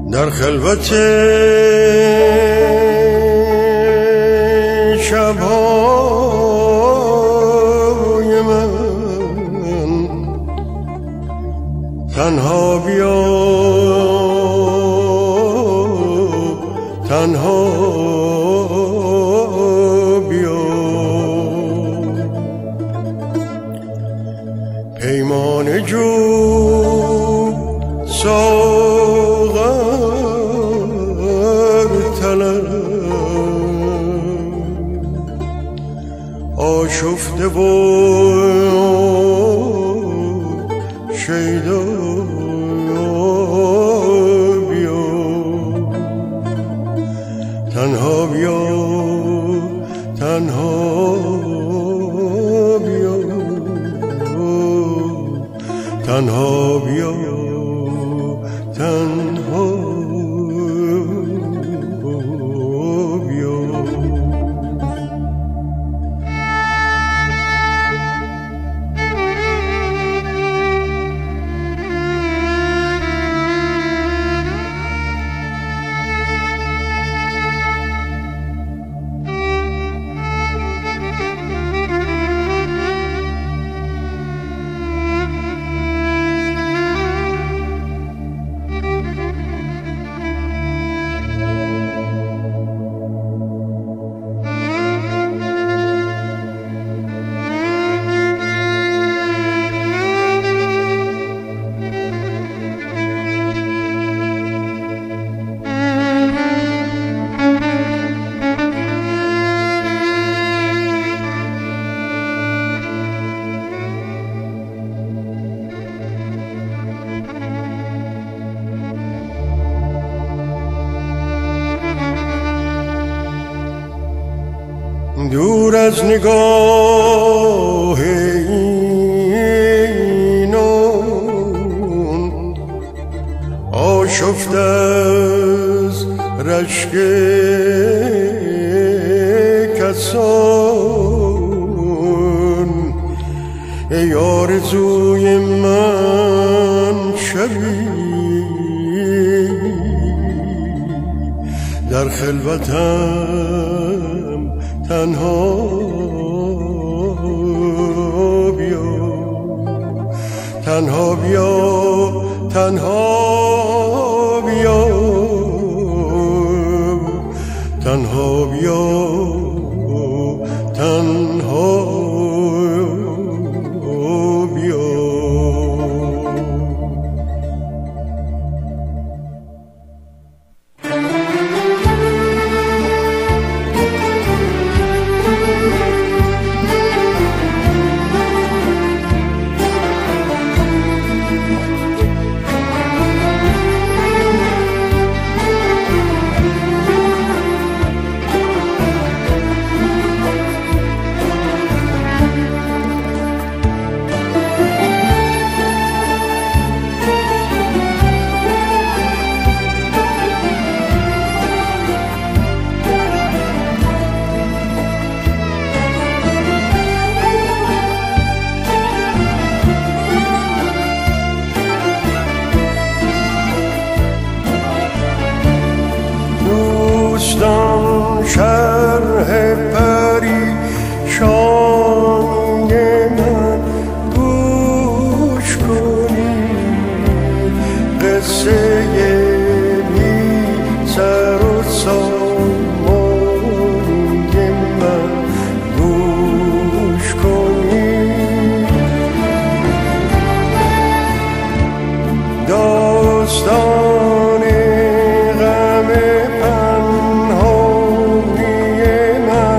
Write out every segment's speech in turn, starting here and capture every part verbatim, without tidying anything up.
در خلوت شب‌های من تنها بیا، تنها بیا. پیمان جو ساغر طلب آشفته و شیدا بیا، تنها بیا، تنها بیا، تنها بیا، تنها بیا. دور از نگاه اینان آشفته از رشک کسان، ای آرزوی من شبی در خلوتم تنها بیا، تنها بیا، تنها بیا، تنها بیا، تنها بیا. دوستان شرح پریشانی من گوش کنید، قصه بی سر و سامانی من گوش کنید. داستان غم پنهانی من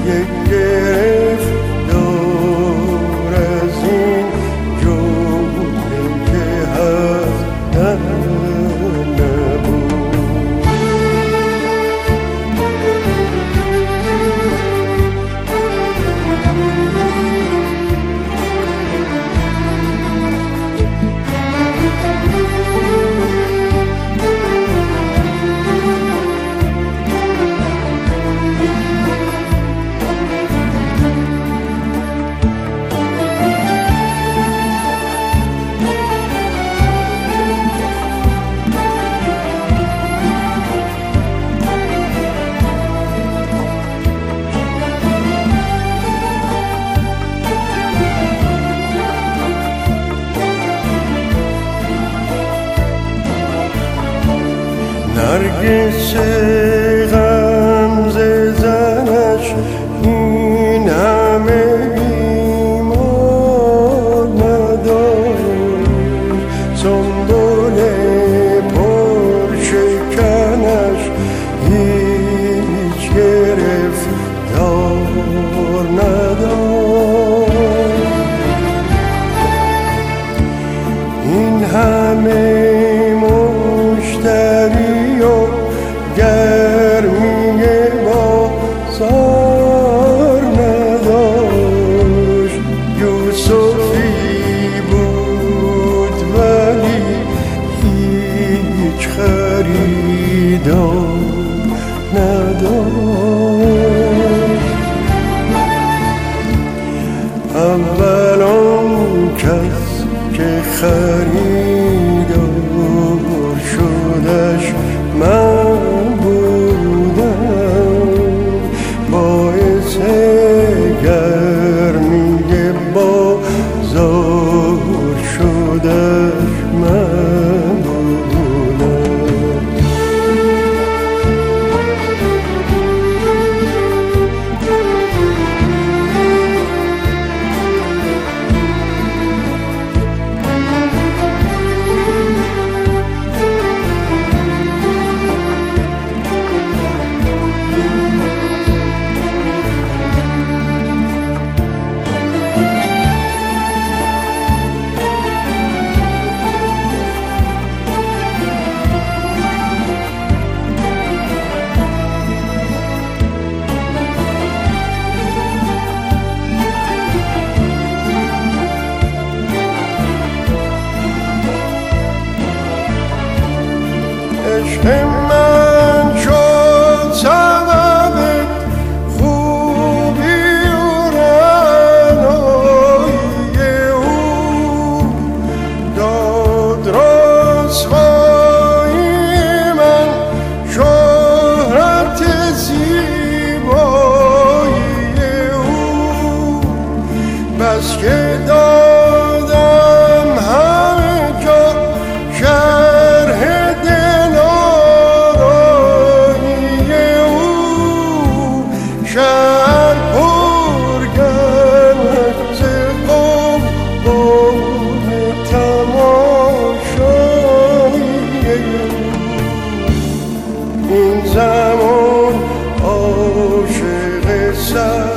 گرفتار از این جمله که هست نبود. نرگس غمزه زنش این همه ایمان نداشت، سنبل پرشکنش هیچ گرفتار نداشت. این همه مشتری و گرمی بازار نداشت. یوسفی بود ولی هیچ خریدار نداشت. اول آن کس که خریدار شدش من بودم، باعث گرمی بازار شدش من بودم. عشق من شد سبب خوبی و رعنایی او، داد رسوایی من شهرت زیبایی او، بس که دادم همه جا شرح شهر پرگرد ز قوم تماشایی این زمان عاشق سر